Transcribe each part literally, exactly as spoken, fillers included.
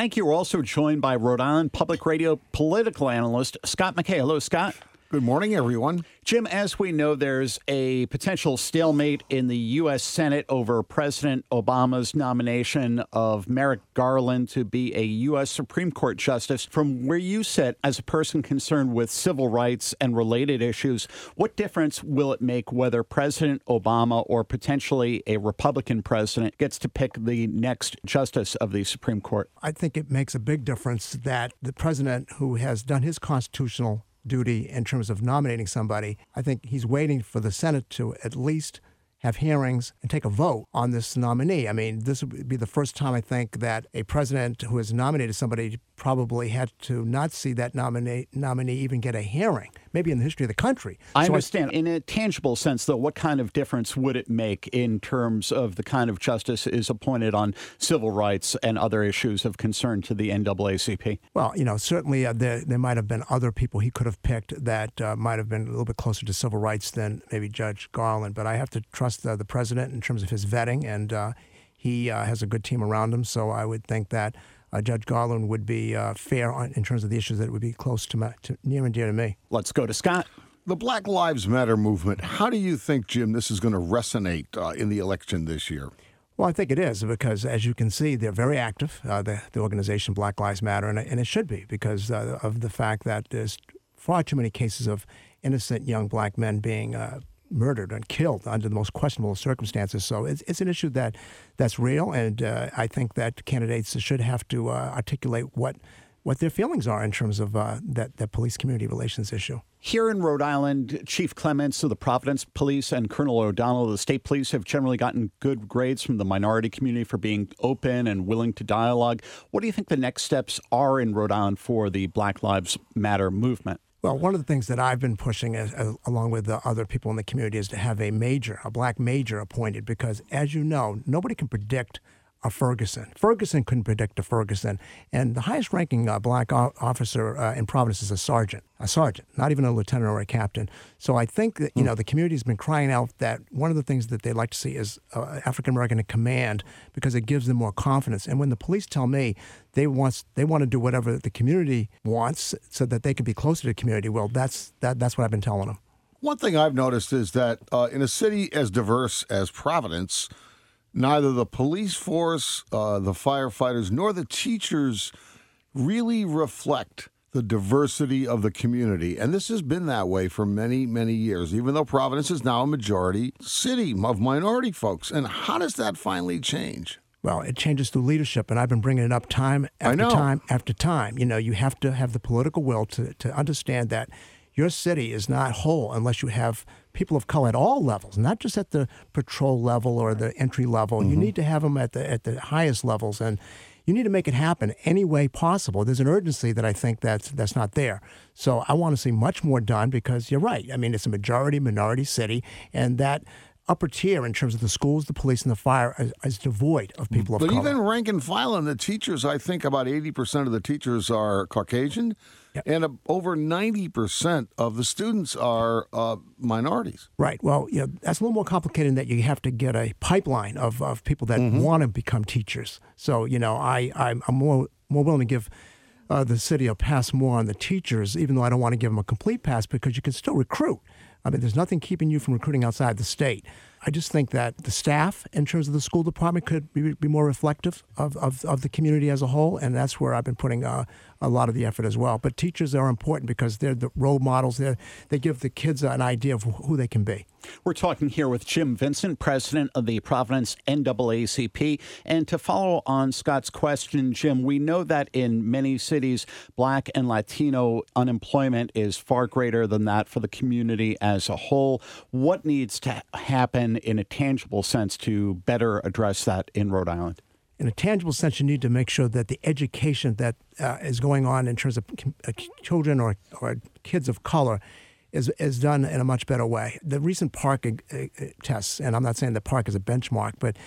Thank you. We're also joined by Rhode Island Public Radio political analyst Scott McKay. Hello, Scott. Good morning, everyone. Jim, as we know, there's a potential stalemate in the U S. Senate over President Obama's nomination of Merrick Garland to be a U S. Supreme Court justice. From where you sit as a person concerned with civil rights and related issues, what difference will it make whether President Obama or potentially a Republican president gets to pick the next justice of the Supreme Court? I think it makes a big difference that the president, who has done his constitutional duty in terms of nominating somebody, I think he's waiting for the Senate to at least have hearings and take a vote on this nominee. I mean, this would be the first time, I think, that a president who has nominated somebody probably had to not see that nominee, nominee even get a hearing, maybe in the history of the country. I so understand. I, in a tangible sense, though, what kind of difference would it make in terms of the kind of justice is appointed on civil rights and other issues of concern to the N double A C P? Well, you know, certainly uh, there, there might have been other people he could have picked that uh, might have been a little bit closer to civil rights than maybe Judge Garland. But I have to trust uh, the president in terms of his vetting, and uh, he uh, has a good team around him. So I would think that Uh, Judge Garland would be uh, fair on, in terms of the issues that would be close to, my, to near and dear to me. Let's go to Scott. The Black Lives Matter movement, how do you think, Jim, this is going to resonate uh, in the election this year? Well, I think it is because, as you can see, they're very active, uh, the, the organization Black Lives Matter, and, and it should be because uh, of the fact that there's far too many cases of innocent young black men being uh, murdered and killed under the most questionable circumstances. So it's, it's an issue that that's real, and uh, I think that candidates should have to uh, articulate what what their feelings are in terms of uh, that, that police-community relations issue. Here in Rhode Island, Chief Clements of the Providence Police and Colonel O'Donnell of the State Police have generally gotten good grades from the minority community for being open and willing to dialogue. What do you think the next steps are in Rhode Island for the Black Lives Matter movement? Well, one of the things that I've been pushing, as, as, along with the other people in the community, is to have a major, a black major appointed because, as you know, nobody can predict a Ferguson. Ferguson couldn't predict a Ferguson. And the highest-ranking uh, black o- officer uh, in Providence is a sergeant, a sergeant, not even a lieutenant or a captain. So I think that, you know, the community's been crying out that one of the things that they'd like to see is uh, African-American in command because it gives them more confidence. And when the police tell me they want they want to do whatever the community wants so that they can be closer to the community, well, that's that that's what I've been telling them. One thing I've noticed is that uh, in a city as diverse as Providence, neither the police force, uh, the firefighters, nor the teachers really reflect the diversity of the community. And this has been that way for many, many years, even though Providence is now a majority city of minority folks. And how does that finally change? Well, it changes through leadership, and I've been bringing it up time after time after time. You know, you have to have the political will to, to understand that your city is not whole unless you have people of color at all levels, not just at the patrol level or the entry level. Mm-hmm. You need to have them at the at the highest levels, and you need to make it happen any way possible. There's an urgency that I think that's that's not there. So I want to see much more done because you're right. I mean, it's a majority minority city, and that upper tier in terms of the schools, the police, and the fire is, is devoid of people of but color. But even rank and file and the teachers, I think about eighty percent of the teachers are Caucasian, yep. and uh, over ninety percent of the students are uh, minorities. Right. Well, you know, that's a little more complicated in that you have to get a pipeline of, of people that mm-hmm. want to become teachers. So, you know, I, I'm, I'm more, more willing to give uh, the city a pass more on the teachers, even though I don't want to give them a complete pass because you can still recruit. I mean, there's nothing keeping you from recruiting outside the state. I just think that the staff, in terms of the school department, could be, be more reflective of, of, of the community as a whole, and that's where I've been putting uh, a lot of the effort as well. But teachers are important because they're the role models. They're, they give the kids an idea of who they can be. We're talking here with Jim Vincent, president of the Providence N double A C P. And to follow on Scott's question, Jim, we know that in many cities, Black and Latino unemployment is far greater than that for the community as a whole. What needs to happen in a tangible sense to better address that in Rhode Island? In a tangible sense, you need to make sure that the education that uh, is going on in terms of uh, children or, or kids of color is is done in a much better way. The recent Park uh, tests, and I'm not saying the Park is a benchmark, but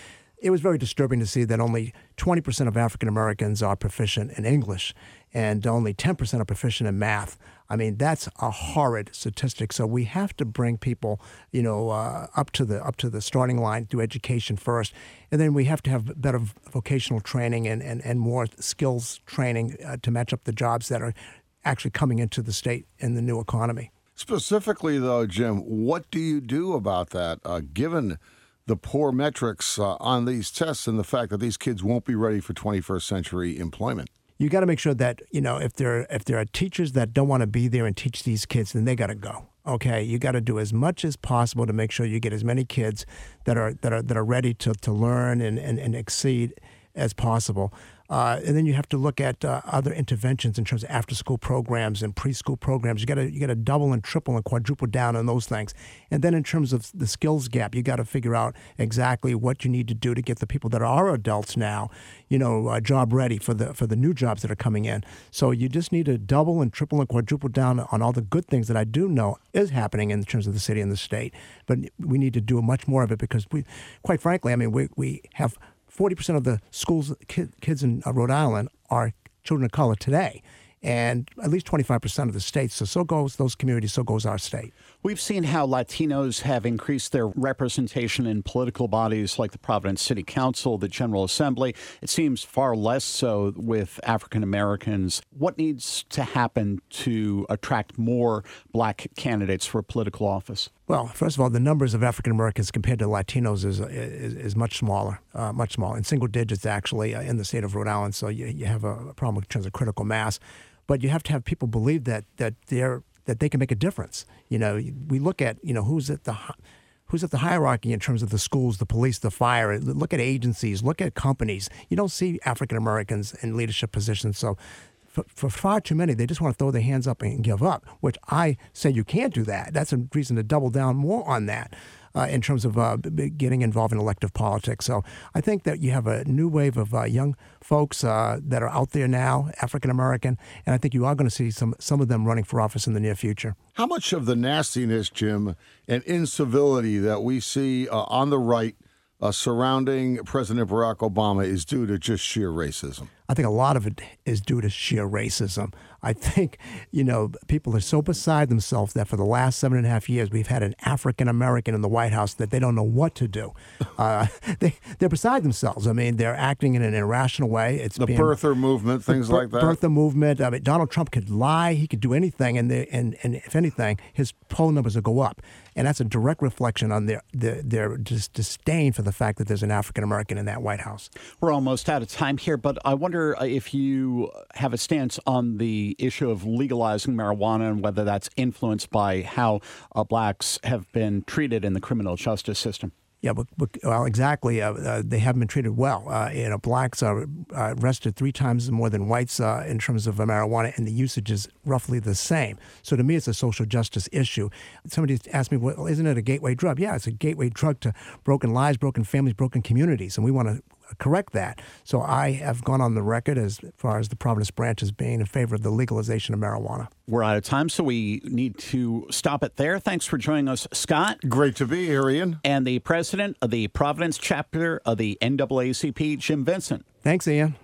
it was very disturbing to see that only twenty percent of African Americans are proficient in English and only ten percent are proficient in math. I mean, that's a horrid statistic. So we have to bring people, you know, uh, up to the up to the starting line through education first, and then we have to have better vocational training and, and, and more skills training uh, to match up the jobs that are actually coming into the state in the new economy. Specifically, though, Jim, what do you do about that, uh, given the poor metrics uh, on these tests and the fact that these kids won't be ready for twenty-first century employment? You got to make sure that, you know, if there if there are teachers that don't want to be there and teach these kids, then they got to go. Okay, you got to do as much as possible to make sure you get as many kids that are that are that are ready to, to learn and, and, and exceed as possible. Uh, and then you have to look at uh, other interventions in terms of after-school programs and preschool programs. You got to you got to double and triple and quadruple down on those things. And then in terms of the skills gap, you got to figure out exactly what you need to do to get the people that are adults now, you know, uh, job ready for the for the new jobs that are coming in. So you just need to double and triple and quadruple down on all the good things that I do know is happening in terms of the city and the state. But we need to do much more of it because we, quite frankly, I mean, we we have forty percent of the schools, kids in Rhode Island are children of color today, and at least twenty-five percent of the state. So so goes those communities, so goes our state. We've seen how Latinos have increased their representation in political bodies like the Providence City Council, the General Assembly. It seems far less so with African Americans. What needs to happen to attract more black candidates for political office? Well, first of all, the numbers of African Americans compared to Latinos is is, is much smaller, uh, much smaller, in single digits actually uh, in the state of Rhode Island. So you, you have a problem in terms of critical mass, but you have to have people believe that that they're that they can make a difference. You know, we look at you know who's at the who's at the hierarchy in terms of the schools, the police, the fire. Look at agencies, look at companies. You don't see African Americans in leadership positions. So for, for far too many, they just want to throw their hands up and give up, which I say you can't do that. That's a reason to double down more on that. Uh, in terms of uh, b- getting involved in elective politics. So I think that you have a new wave of uh, young folks uh, that are out there now, African American, and I think you are going to see some some of them running for office in the near future. How much of the nastiness, Jim, and incivility that we see uh, on the right uh, surrounding President Barack Obama is due to just sheer racism? I think a lot of it is due to sheer racism. I think, you know, people are so beside themselves that for the last seven and a half years, we've had an African American in the White House that they don't know what to do. Uh, they, they're beside themselves. I mean, they're acting in an irrational way. It's the being, birther movement, things the, like that. Birther movement. I mean, Donald Trump could lie. He could do anything. And, they, and, and if anything, his poll numbers will go up. And that's a direct reflection on their, their, their just disdain for the fact that there's an African American in that White House. We're almost out of time here, but I wonder if you have a stance on the issue of legalizing marijuana and whether that's influenced by how uh, blacks have been treated in the criminal justice system. Yeah, but, but, well, exactly. Uh, uh, they haven't been treated well. Uh, you know, blacks are uh, arrested three times more than whites uh, in terms of uh, marijuana, and the usage is roughly the same. So to me, it's a social justice issue. Somebody asked me, well, isn't it a gateway drug? Yeah, it's a gateway drug to broken lives, broken families, broken communities, and we want to correct that. So I have gone on the record as far as the Providence branch as being in favor of the legalization of marijuana. We're out of time, so we need to stop it there. Thanks for joining us, Scott. Great to be here, Ian. And the president of the Providence chapter of the N double A C P, Jim Vincent. Thanks, Ian.